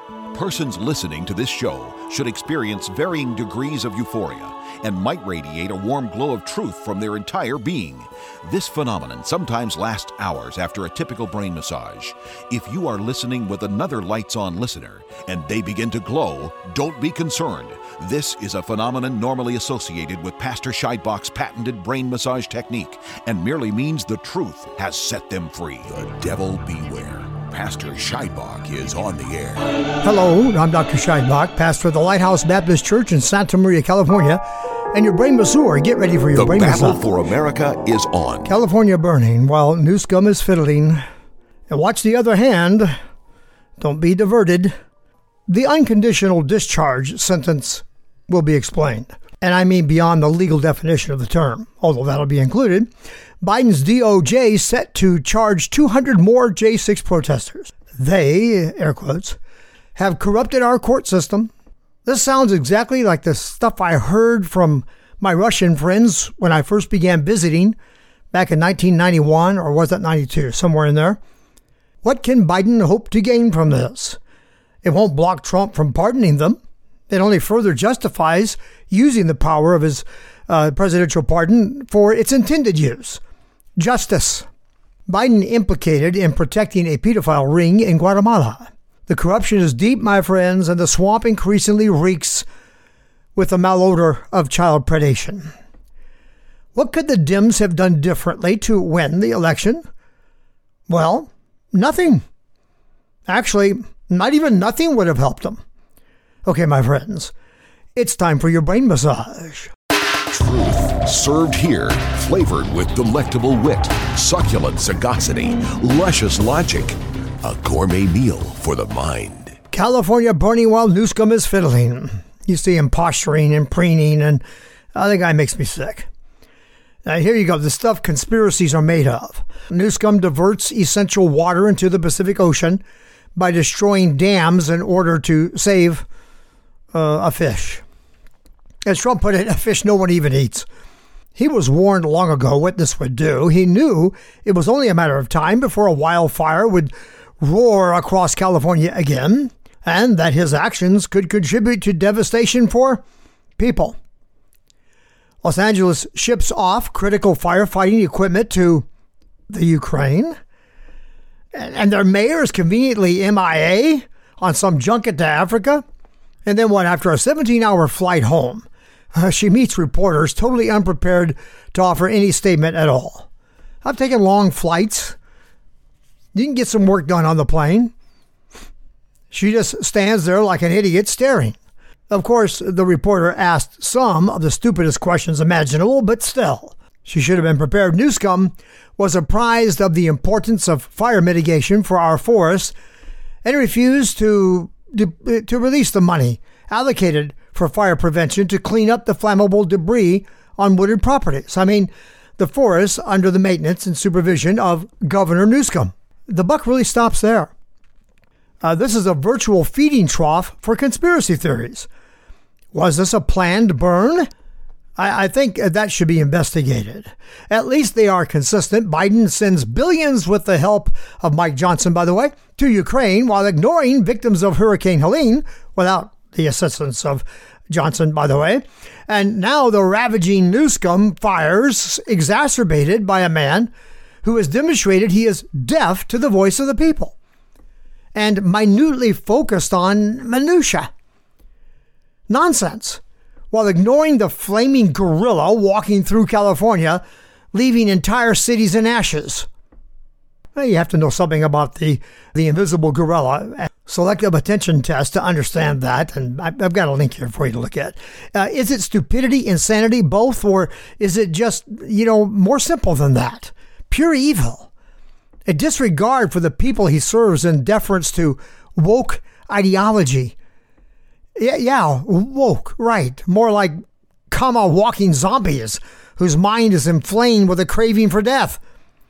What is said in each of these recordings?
Persons listening to this show should experience varying degrees of euphoria and might radiate a warm glow of truth from their entire being. This phenomenon sometimes lasts hours after a typical brain massage. If you are listening with another lights-on listener and they begin to glow, don't be concerned. This is a phenomenon normally associated with Pastor Scheidbach's patented brain massage technique and merely means the truth has set them free. The devil beware. Pastor Scheidbach is on the air. Hello, I'm Dr. Scheidbach, pastor of the Lighthouse Baptist Church in Santa Maria, California, and your brain masseur. Get ready for your brain massage. The battle for America is on. California burning while Newscomb is fiddling. And watch the other hand. Don't be diverted. The unconditional discharge sentence will be explained. And I mean beyond the legal definition of the term, although that'll be included. Biden's DOJ set to charge 200 more J6 protesters. They, air quotes, have corrupted our court system. This sounds exactly like the stuff I heard from my Russian friends when I first began visiting back in 1991, or was that 92, somewhere in there. What can Biden hope to gain from this? It won't block Trump from pardoning them. It only further justifies using the power of his presidential pardon for its intended use. Justice. Biden implicated in protecting a pedophile ring in Guatemala. The corruption is deep, my friends, and the swamp increasingly reeks with the malodor of child predation. What could the Dems have done differently to win the election? Well, nothing. Actually, not even nothing would have helped them. Okay, my friends, it's time for your brain massage. Truth served here, flavored with delectable wit, succulent sagacity, luscious logic. A gourmet meal for the mind. California burning while Newscomb is fiddling. You see him posturing and preening, and the guy makes me sick. Now, here you go. The stuff conspiracies are made of. Newscomb diverts essential water into the Pacific Ocean by destroying dams in order to save a fish. As Trump put it, a fish no one even eats. He was warned long ago what this would do. He knew it was only a matter of time before a wildfire would roar across California again, and that his actions could contribute to devastation for people. Los Angeles ships off critical firefighting equipment to the Ukraine, and their mayor is conveniently MIA on some junket to Africa. And then what, after a 17-hour flight home, she meets reporters totally unprepared to offer any statement at all. I've taken long flights. You can get some work done on the plane. She just stands there like an idiot staring. Of course, the reporter asked some of the stupidest questions imaginable, but still, she should have been prepared. Newscomb was apprised of the importance of fire mitigation for our forests and refused to release the money allocated for fire prevention to clean up the flammable debris on wooded properties. I mean, the forests under the maintenance and supervision of Governor Newscomb. The buck really stops there. This is a virtual feeding trough for conspiracy theories. Was this a planned burn? I think that should be investigated. At least they are consistent. Biden sends billions with the help of Mike Johnson, by the way, to Ukraine while ignoring victims of Hurricane Helene without the assistance of Johnson, by the way. And now the ravaging Newscomb fires exacerbated by a man who has demonstrated he is deaf to the voice of the people and minutely focused on minutia. Nonsense. While ignoring the flaming gorilla walking through California, leaving entire cities in ashes. Well, you have to know something about the invisible gorilla. Selective attention test to understand that, and I've got a link here for you to look at. Is it stupidity, insanity, both, or is it just, more simple than that? Pure evil. A disregard for the people he serves in deference to woke ideology. Yeah, woke, right. More like walking zombies whose mind is inflamed with a craving for death.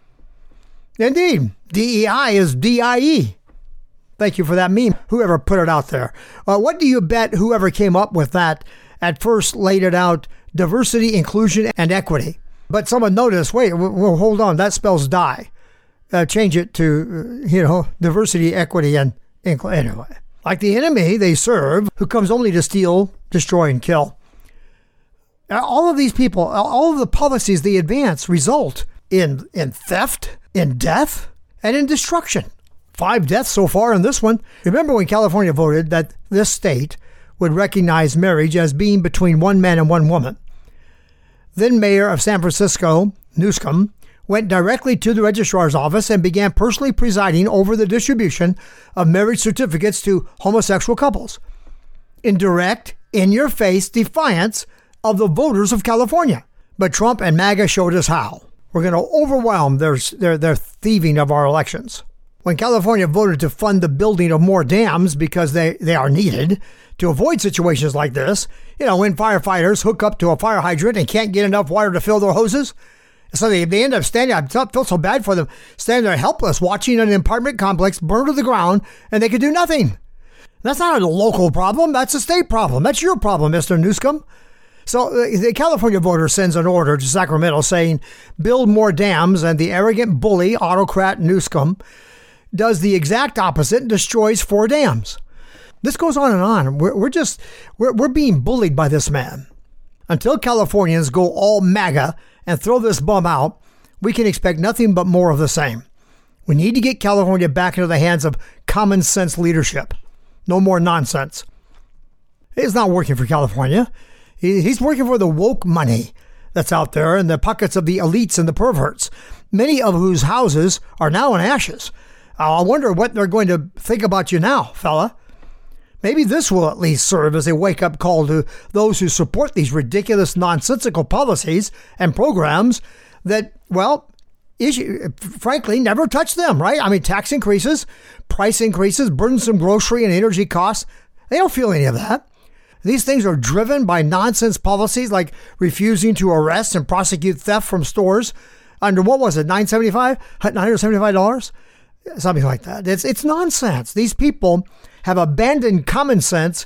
Indeed, DEI is DIE. Thank you for that meme, whoever put it out there. What do you bet whoever came up with that at first laid it out, diversity, inclusion, and equity? But someone noticed, wait, well, hold on, that spells die. Change it to, diversity, equity, and inclusion. Anyway, like the enemy they serve, who comes only to steal, destroy, and kill. All of these people, all of the policies they advance result in theft, in death, and in destruction. 5 deaths so far in this one. Remember when California voted that this state would recognize marriage as being between one man and one woman? Then Mayor of San Francisco, Newsom, went directly to the registrar's office and began personally presiding over the distribution of marriage certificates to homosexual couples, in direct, in-your-face defiance of the voters of California. But Trump and MAGA showed us how. We're going to overwhelm their thieving of our elections. When California voted to fund the building of more dams because they are needed to avoid situations like this, when firefighters hook up to a fire hydrant and can't get enough water to fill their hoses, so they end up standing, I feel so bad for them, standing there helpless watching an apartment complex burn to the ground and they could do nothing. That's not a local problem. That's a state problem. That's your problem, Mr. Newsom. So the California voter sends an order to Sacramento saying, build more dams, and the arrogant bully, autocrat Newsom does the exact opposite and destroys 4 dams. This goes on and on. We're being bullied by this man. Until Californians go all MAGA and throw this bum out, we can expect nothing but more of the same. We need to get California back into the hands of common sense leadership. No more nonsense. It's not working for California. He's working for the woke money that's out there in the pockets of the elites and the perverts, many of whose houses are now in ashes. I wonder what they're going to think about you now, fella. Maybe this will at least serve as a wake-up call to those who support these ridiculous, nonsensical policies and programs that, frankly, never touch them, right? I mean, tax increases, price increases, burdensome grocery and energy costs. They don't feel any of that. These things are driven by nonsense policies like refusing to arrest and prosecute theft from stores under, what was it, $975? Something like that. It's nonsense. These people have abandoned common sense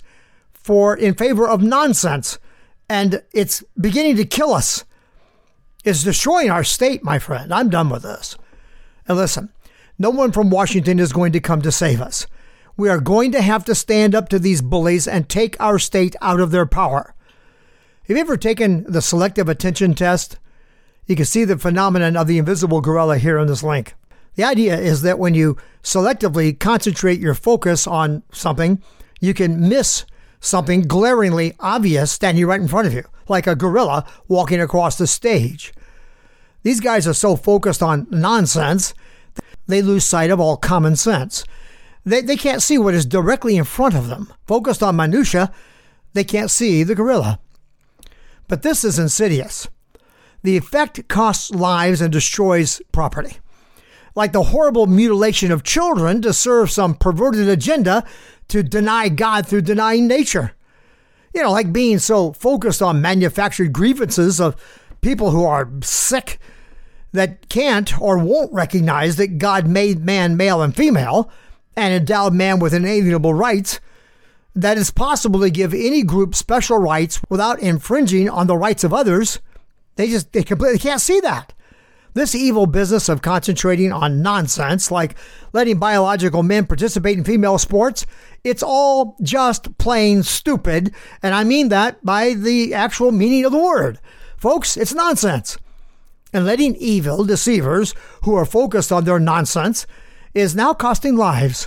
in favor of nonsense, and it's beginning to kill us. It's destroying our state, my friend. I'm done with this. And listen, no one from Washington is going to come to save us. We are going to have to stand up to these bullies and take our state out of their power. Have you ever taken the selective attention test? You can see the phenomenon of the invisible gorilla here in this link. The idea is that when you selectively concentrate your focus on something, you can miss something glaringly obvious standing right in front of you, like a gorilla walking across the stage. These guys are so focused on nonsense, they lose sight of all common sense. They can't see what is directly in front of them. Focused on minutia, they can't see the gorilla. But this is insidious. The effect costs lives and destroys property. Like the horrible mutilation of children to serve some perverted agenda to deny God through denying nature. Like being so focused on manufactured grievances of people who are sick that can't or won't recognize that God made man male and female and endowed man with inalienable rights, that it's possible to give any group special rights without infringing on the rights of others. They completely can't see that. This evil business of concentrating on nonsense, like letting biological men participate in female sports, it's all just plain stupid. And I mean that by the actual meaning of the word. Folks, it's nonsense. And letting evil deceivers who are focused on their nonsense is now costing lives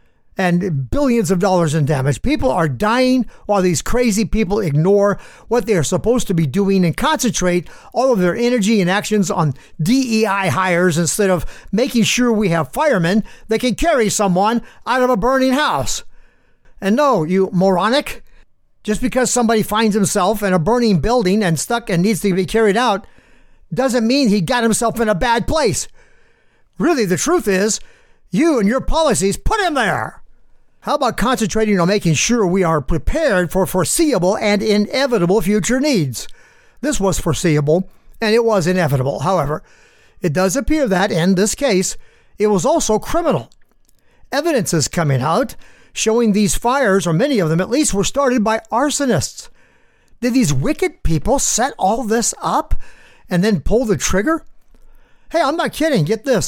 and billions of dollars in damage. People are dying while these crazy people ignore what they are supposed to be doing and concentrate all of their energy and actions on DEI hires instead of making sure we have firemen that can carry someone out of a burning house. And no, you moronic, just because somebody finds himself in a burning building and stuck and needs to be carried out doesn't mean he got himself in a bad place. Really, the truth is, you and your policies put him there. How about concentrating on making sure we are prepared for foreseeable and inevitable future needs? This was foreseeable, and it was inevitable. However, it does appear that, in this case, it was also criminal. Evidence is coming out showing these fires, or many of them at least, were started by arsonists. Did these wicked people set all this up and then pull the trigger? Hey, I'm not kidding. Get this.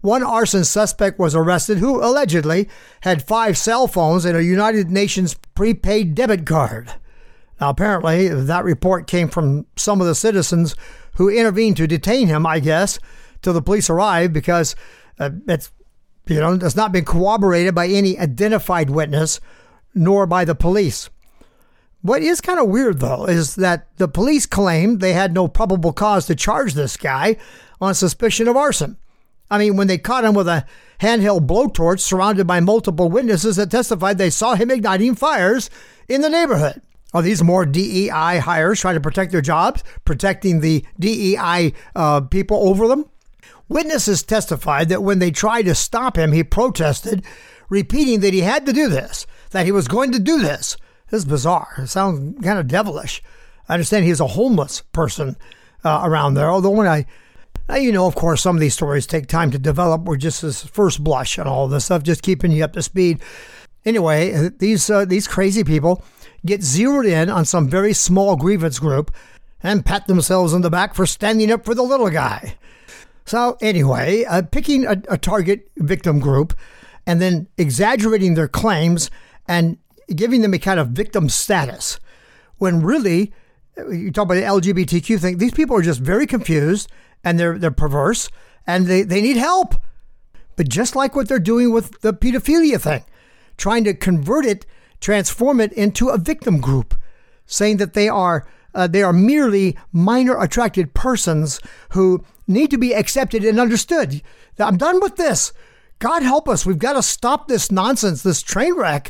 one arson suspect was arrested who allegedly had 5 cell phones and a United Nations prepaid debit card. Now, apparently, that report came from some of the citizens who intervened to detain him, I guess, till the police arrived, because it's not been corroborated by any identified witness, nor by the police. What is kind of weird, though, is that the police claimed they had no probable cause to charge this guy on suspicion of arson. I mean, when they caught him with a handheld blowtorch surrounded by multiple witnesses that testified they saw him igniting fires in the neighborhood. Are these more DEI hires trying to protect their jobs, protecting the DEI people over them? Witnesses testified that when they tried to stop him, he protested, repeating that he had to do this, that he was going to do this. This is bizarre. It sounds kind of devilish. I understand he's a homeless person around there, although of course, some of these stories take time to develop. We're just as first blush and all this stuff, just keeping you up to speed. Anyway, these crazy people get zeroed in on some very small grievance group and pat themselves on the back for standing up for the little guy. So anyway, picking a target victim group and then exaggerating their claims and giving them a kind of victim status, when really, you talk about the LGBTQ thing, these people are just very confused and they're perverse and they need help. But just like what they're doing with the pedophilia thing, trying to transform it into a victim group, saying that they are merely minor attracted persons who need to be accepted and understood. I'm done with this. God help us. We've got to stop this nonsense. This train wreck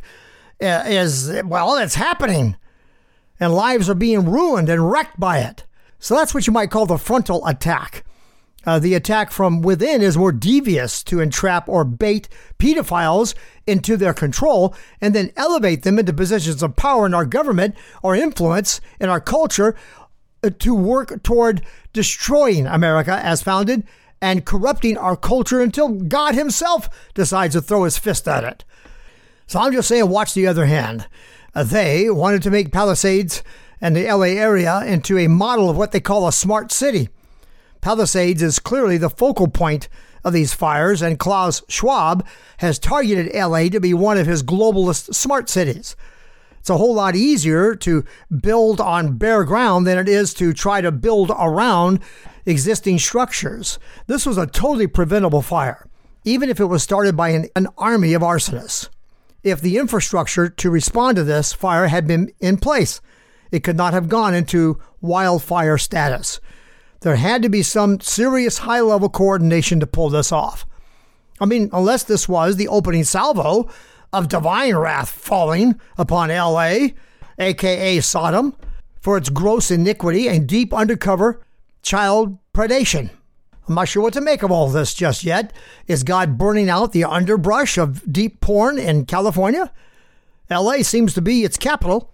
it's happening. And lives are being ruined and wrecked by it. So that's what you might call the frontal attack. The attack from within is more devious, to entrap or bait pedophiles into their control and then elevate them into positions of power in our government or influence in our culture to work toward destroying America as founded and corrupting our culture until God himself decides to throw his fist at it. So I'm just saying, watch the other hand. They wanted to make Palisades and the LA area into a model of what they call a smart city. Palisades is clearly the focal point of these fires, and Klaus Schwab has targeted LA to be one of his globalist smart cities. It's a whole lot easier to build on bare ground than it is to try to build around existing structures. This was a totally preventable fire, even if it was started by an army of arsonists. If the infrastructure to respond to this fire had been in place, it could not have gone into wildfire status. There had to be some serious high-level coordination to pull this off. I mean, unless this was the opening salvo of divine wrath falling upon L.A., a.k.a. Sodom, for its gross iniquity and deep undercover child predation. I'm not sure what to make of all this just yet. Is God burning out the underbrush of deep porn in California? L.A. seems to be its capital.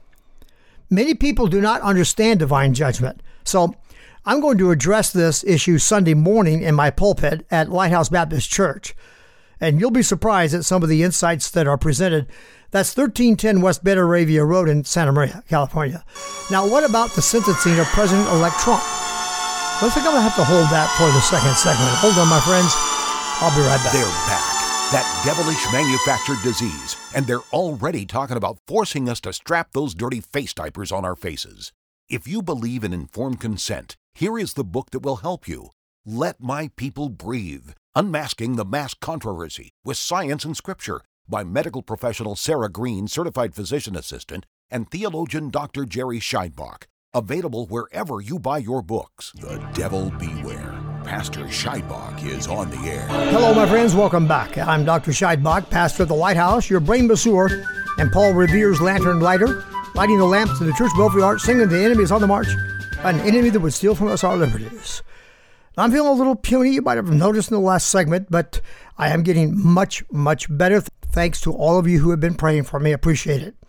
Many people do not understand divine judgment. So I'm going to address this issue Sunday morning in my pulpit at Lighthouse Baptist Church. And you'll be surprised at some of the insights that are presented. That's 1310 West Beta-Aravia Road in Santa Maria, California. Now, what about the sentencing of President-elect Trump? I think I'm going to have to hold that for the second segment. Hold on, my friends. I'll be right back. They're back. That devilish manufactured disease. And they're already talking about forcing us to strap those dirty face diapers on our faces. If you believe in informed consent, here is the book that will help you. Let My People Breathe. Unmasking the Mask Controversy with Science and Scripture by medical professional Sarah Green, certified physician assistant, and theologian Dr. Jerry Scheidbach. Available wherever you buy your books. The devil beware. Pastor Scheidbach is on the air. Hello, my friends. Welcome back. I'm Dr. Scheidbach, pastor of the Lighthouse, your brain masseur, and Paul Revere's lantern lighter, lighting the lamps to the church belfry arch, singing "The Enemy is on the March," an enemy that would steal from us our liberties. I'm feeling a little puny, you might have noticed in the last segment, but I am getting much, much better. Thanks to all of you who have been praying for me. Appreciate it.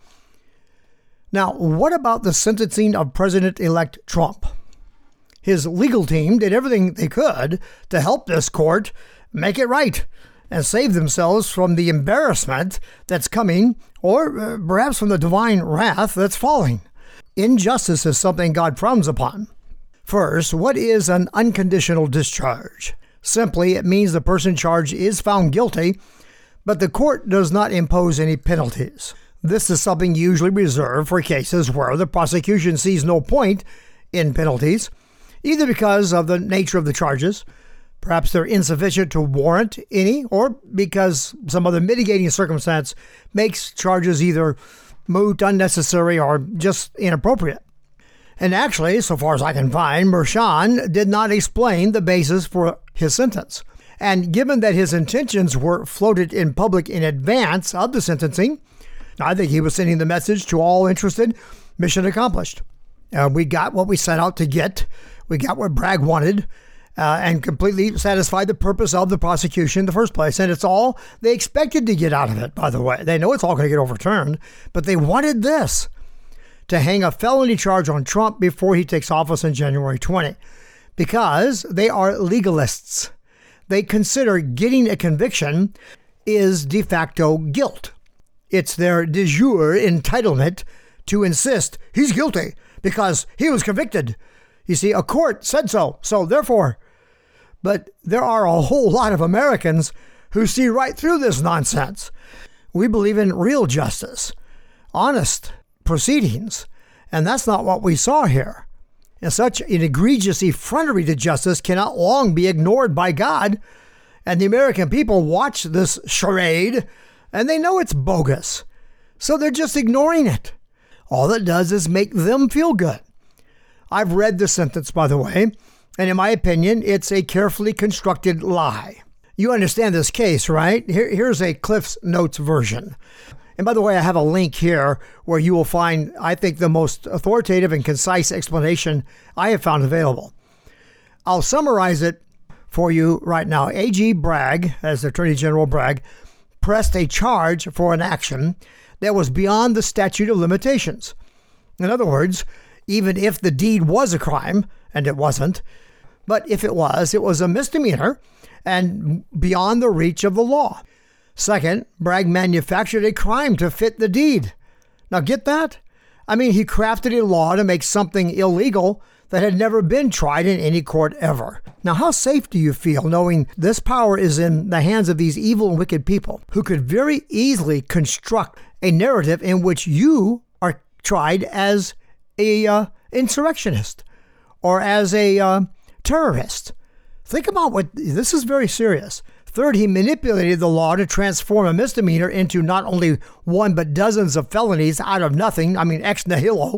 Now, what about the sentencing of President-elect Trump? His legal team did everything they could to help this court make it right and save themselves from the embarrassment that's coming, or perhaps from the divine wrath that's falling. Injustice is something God frowns upon. First, what is an unconditional discharge? Simply, it means the person charged is found guilty, but the court does not impose any penalties. This is something usually reserved for cases where the prosecution sees no point in penalties, either because of the nature of the charges, perhaps they're insufficient to warrant any, or because some other mitigating circumstance makes charges either moot, unnecessary, or just inappropriate. And actually, so far as I can find, Merchan did not explain the basis for his sentence. And given that his intentions were floated in public in advance of the sentencing, I think he was sending the message to all interested, mission accomplished. We got what we set out to get. We got what Bragg wanted, and completely satisfied the purpose of the prosecution in the first place. And it's all they expected to get out of it, by the way. They know it's all going to get overturned, but they wanted this, to hang a felony charge on Trump before he takes office in January 20, because they are legalists. They consider getting a conviction is de facto guilt. It's their de jure entitlement to insist he's guilty because he was convicted. You see, a court said so, so therefore. But there are a whole lot of Americans who see right through this nonsense. We believe in real justice, honest proceedings, and that's not what we saw here. And such an egregious effrontery to justice cannot long be ignored by God, and the American people watch this charade, and they know it's bogus, so they're just ignoring it. All it does is make them feel good. I've read the sentence, by the way, and in my opinion, it's a carefully constructed lie. You understand this case, right? Here's a Cliff's Notes version. And by the way, I have a link here where you will find, I think, the most authoritative and concise explanation I have found available. I'll summarize it for you right now. A.G. Bragg, as Attorney General Bragg, pressed a charge for an action that was beyond the statute of limitations. In other words, even if the deed was a crime, and it wasn't, but if it was a misdemeanor and beyond the reach of the law. Second, Bragg manufactured a crime to fit the deed. Now get that? I mean, he crafted a law to make something illegal that had never been tried in any court ever. Now, how safe do you feel knowing this power is in the hands of these evil and wicked people who could very easily construct a narrative in which you are tried as a insurrectionist or as a terrorist? Think about this is very serious. Third, he manipulated the law to transform a misdemeanor into not only one but dozens of felonies out of nothing, ex nihilo,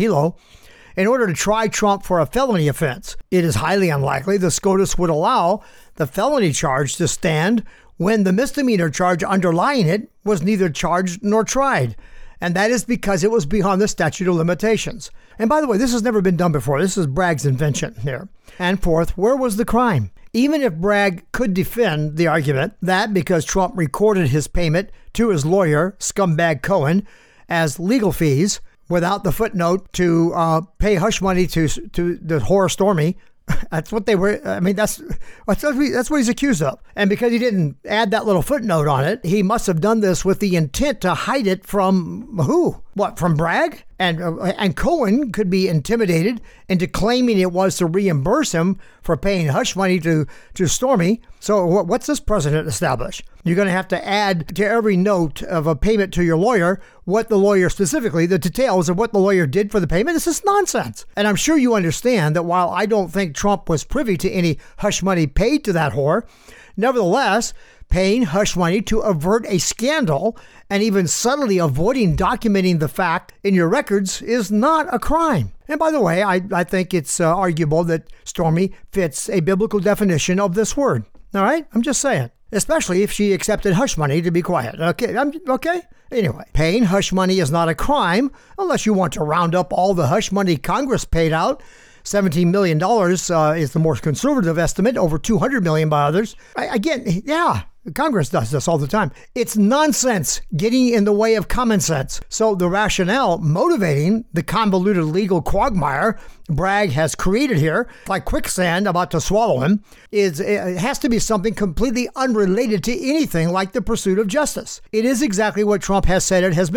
in order to try Trump for a felony offense. It is highly unlikely the SCOTUS would allow the felony charge to stand when the misdemeanor charge underlying it was neither charged nor tried. And that is because it was beyond the statute of limitations. And by the way, this has never been done before. This is Bragg's invention here. And fourth, where was the crime? Even if Bragg could defend the argument that because Trump recorded his payment to his lawyer, scumbag Cohen, as legal fees without the footnote to pay hush money to the whore Stormy, that's what they were. That's what he's accused of. And because he didn't add that little footnote on it, he must have done this with the intent to hide it from who? What, from Bragg? And Cohen could be intimidated into claiming it was to reimburse him for paying hush money to Stormy. So what's this precedent establish? You're going to have to add to every note of a payment to your lawyer what the lawyer specifically, the details of what the lawyer did for the payment. This is nonsense. And I'm sure you understand that while I don't think Trump was privy to any hush money paid to that whore, nevertheless, paying hush money to avert a scandal and even subtly avoiding documenting the fact in your records is not a crime. And by the way, I think it's arguable that Stormy fits a biblical definition of this word. All right? I'm just saying. Especially if she accepted hush money to be quiet. Okay? Anyway, paying hush money is not a crime unless you want to round up all the hush money Congress paid out. $17 million is the more conservative estimate, over $200 million by others. Again, yeah, Congress does this all the time. It's nonsense getting in the way of common sense. So the rationale motivating the convoluted legal quagmire Bragg has created here, like quicksand about to swallow him, it has to be something completely unrelated to anything like the pursuit of justice. It is exactly what Trump has said it has been.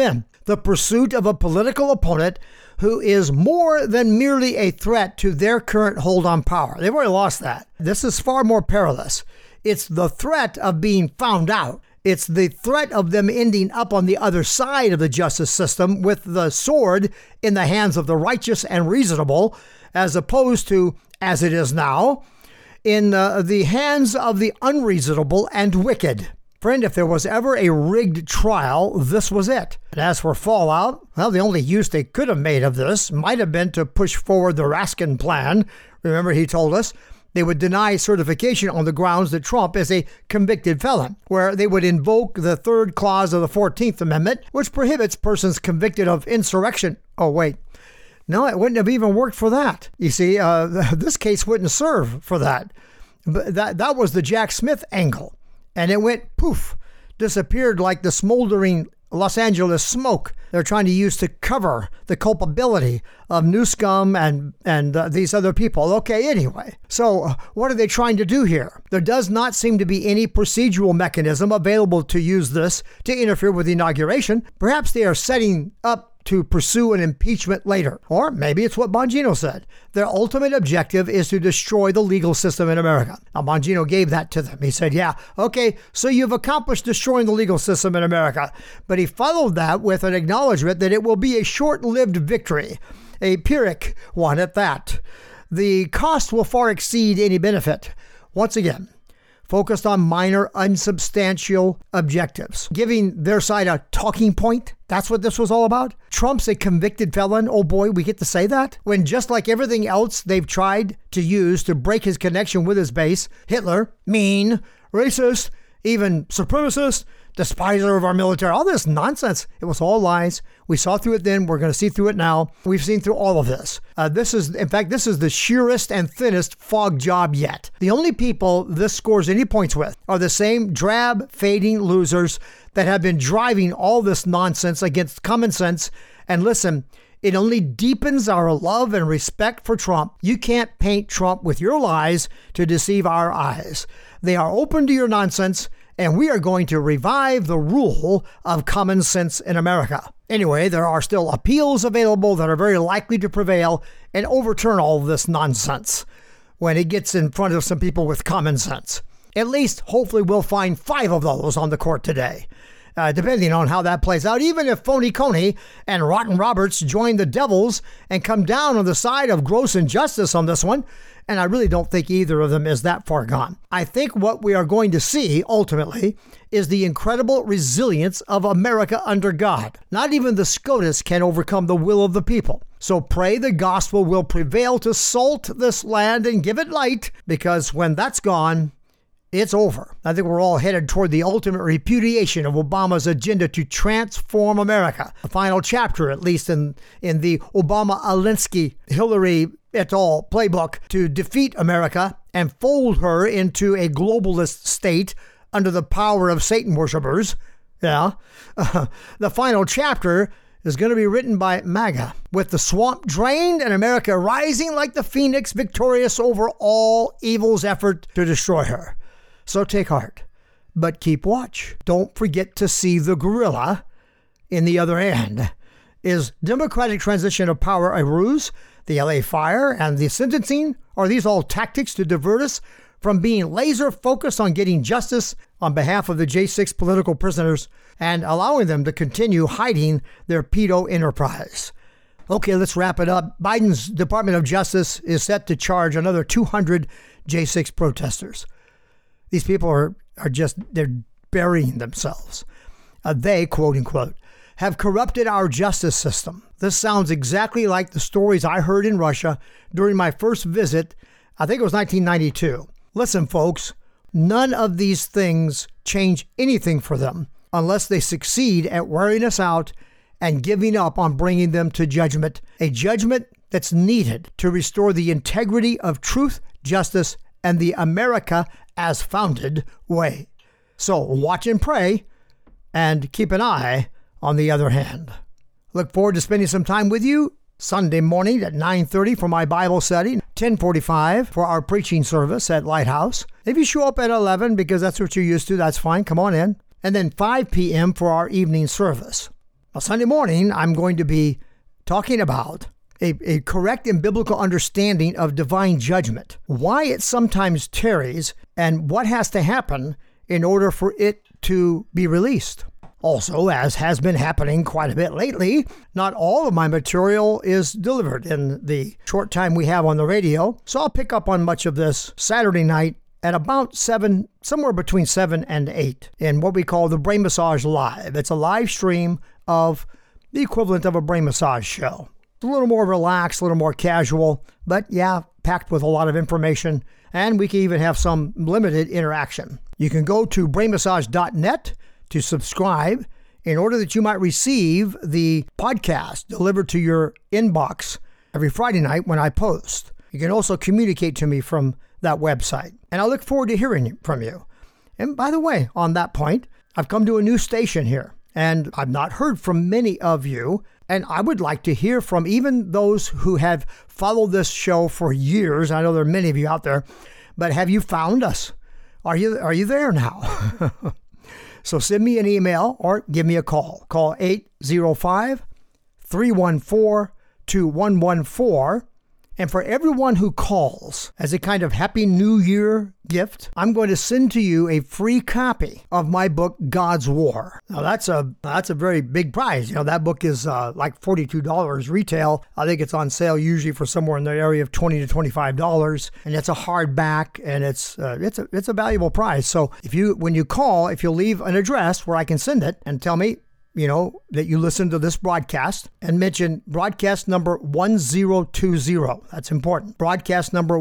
the pursuit of a political opponent who is more than merely a threat to their current hold on power. They've already lost that. This is far more perilous. It's the threat of being found out. It's the threat of them ending up on the other side of the justice system with the sword in the hands of the righteous and reasonable, as opposed to, as it is now, in the hands of the unreasonable and wicked. Friend, if there was ever a rigged trial, this was it. And as for fallout, well, the only use they could have made of this might have been to push forward the Raskin plan. Remember, he told us they would deny certification on the grounds that Trump is a convicted felon, where they would invoke the third clause of the 14th Amendment, which prohibits persons convicted of insurrection. Oh, wait. No, it wouldn't have even worked for that. You see, this case wouldn't serve for that. But that was the Jack Smith angle. And it went poof, disappeared like the smoldering Los Angeles smoke they're trying to use to cover the culpability of Newscomb and these other people. Okay, anyway. So what are they trying to do here? There does not seem to be any procedural mechanism available to use this to interfere with the inauguration. Perhaps they are setting up to pursue an impeachment later. Or maybe it's what Bongino said. Their ultimate objective is to destroy the legal system in America. Now, Bongino gave that to them. He said, yeah, okay, so you've accomplished destroying the legal system in America. But he followed that with an acknowledgement that it will be a short-lived victory, a Pyrrhic one at that. The cost will far exceed any benefit. Once again, focused on minor, unsubstantial objectives, giving their side a talking point. That's what this was all about. Trump's a convicted felon. Oh boy, we get to say that? When just like everything else they've tried to use to break his connection with his base, Hitler, mean, racist, even supremacist, despiser of our military, all this nonsense. It was all lies. We saw through it then. We're going to see through it now. We've seen through all of this. This is the sheerest and thinnest fog job yet. The only people this scores any points with are the same drab, fading losers that have been driving all this nonsense against common sense. And listen, it only deepens our love and respect for Trump. You can't paint Trump with your lies to deceive our eyes. They are open to your nonsense, and we are going to revive the rule of common sense in America. Anyway, there are still appeals available that are very likely to prevail and overturn all of this nonsense when it gets in front of some people with common sense. At least, hopefully, we'll find 5 of those on the court today. Depending on how that plays out, even if Phony Coney and Rotten Roberts join the devils and come down on the side of gross injustice on this one, and I really don't think either of them is that far gone. I think what we are going to see, ultimately, is the incredible resilience of America under God. Not even the SCOTUS can overcome the will of the people. So pray the gospel will prevail to salt this land and give it light, because when that's gone, it's over. I think we're all headed toward the ultimate repudiation of Obama's agenda to transform America. The final chapter, at least in the Obama-Alinsky, Hillary et al. Playbook to defeat America and fold her into a globalist state under the power of Satan worshipers. The final chapter is going to be written by MAGA, with the swamp drained and America rising like the phoenix, victorious over all evil's effort to destroy her. So take heart, but keep watch. Don't forget to see the gorilla in the other end. Is democratic transition of power a ruse? The LA fire and the sentencing? Are these all tactics to divert us from being laser focused on getting justice on behalf of the J6 political prisoners and allowing them to continue hiding their pedo enterprise? Okay, let's wrap it up. Biden's Department of Justice is set to charge another 200 J6 protesters. These people are they're burying themselves. They, quote unquote, have corrupted our justice system. This sounds exactly like the stories I heard in Russia during my first visit. I think it was 1992. Listen, folks, none of these things change anything for them unless they succeed at wearing us out and giving up on bringing them to judgment, a judgment that's needed to restore the integrity of truth, justice, and the America as founded way. So watch and pray, and keep an eye on the other hand. Look forward to spending some time with you Sunday morning at 9:30 for my Bible study, 10:45 for our preaching service at Lighthouse. If you show up at 11 because that's what you're used to, that's fine. Come on in. And then 5 p.m. for our evening service. Now, Sunday morning, I'm going to be talking about a correct and biblical understanding of divine judgment, why it sometimes tarries, and what has to happen in order for it to be released. Also, as has been happening quite a bit lately, not all of my material is delivered in the short time we have on the radio, so I'll pick up on much of this Saturday night at about 7, somewhere between 7 and 8, in what we call the Brain Massage Live. It's a live stream of the equivalent of a brain massage show. It's a little more relaxed, a little more casual, but yeah, packed with a lot of information, and we can even have some limited interaction. You can go to brainmassage.net to subscribe in order that you might receive the podcast delivered to your inbox every Friday night when I post. You can also communicate to me from that website, and I look forward to hearing from you. And by the way, on that point, I've come to a new station here, and I've not heard from many of you, and I would like to hear from even those who have followed this show for years. I know there are many of you out there, but have you found us? Are you there now? So send me an email or give me a call. Call 805-314-2114. And for everyone who calls as a kind of Happy New Year gift, I'm going to send to you a free copy of my book, God's War. Now, that's a very big prize. You know, that book is like $42 retail. I think it's on sale usually for somewhere in the area of $20 to $25. And it's a hardback, and it's a valuable prize. So when you call, if you'll leave an address where I can send it and tell me, you know, that you listen to this broadcast and mention broadcast number 1020. That's important. Broadcast number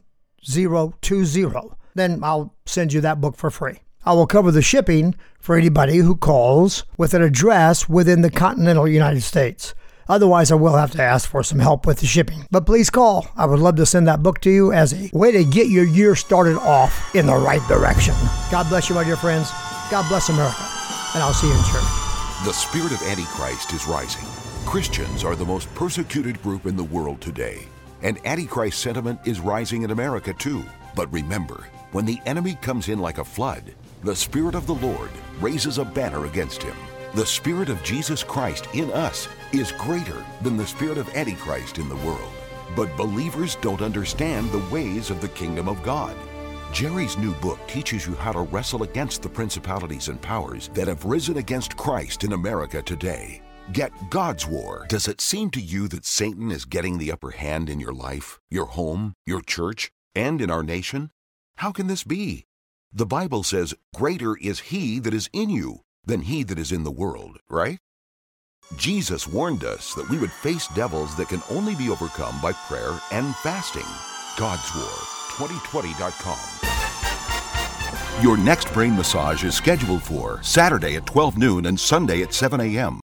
1020. Then I'll send you that book for free. I will cover the shipping for anybody who calls with an address within the continental United States. Otherwise, I will have to ask for some help with the shipping. But please call. I would love to send that book to you as a way to get your year started off in the right direction. God bless you, my dear friends. God bless America. And I'll see you in church. The spirit of Antichrist is rising. Christians are the most persecuted group in the world today. And Antichrist sentiment is rising in America too. But remember, when the enemy comes in like a flood, the Spirit of the Lord raises a banner against him. The Spirit of Jesus Christ in us is greater than the spirit of Antichrist in the world. But believers don't understand the ways of the kingdom of God. Jerry's new book teaches you how to wrestle against the principalities and powers that have risen against Christ in America today. Get God's War. Does it seem to you that Satan is getting the upper hand in your life, your home, your church, and in our nation? How can this be? The Bible says, "Greater is he that is in you than he that is in the world," right? Jesus warned us that we would face devils that can only be overcome by prayer and fasting. God's War. 2020.com. Your next brain massage is scheduled for Saturday at 12 noon and Sunday at 7 a.m.